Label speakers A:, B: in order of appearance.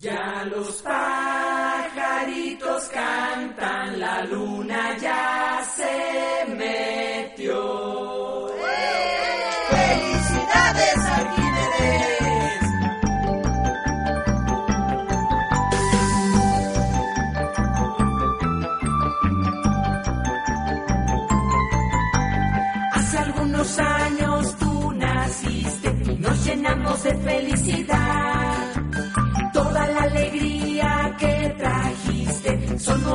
A: Ya los pajaritos cantan, la luna ya se metió. ¡Felicidades, Arquímedes! Hace algunos años tú naciste y nos llenamos de felicidad. Toda la alegría que trajiste son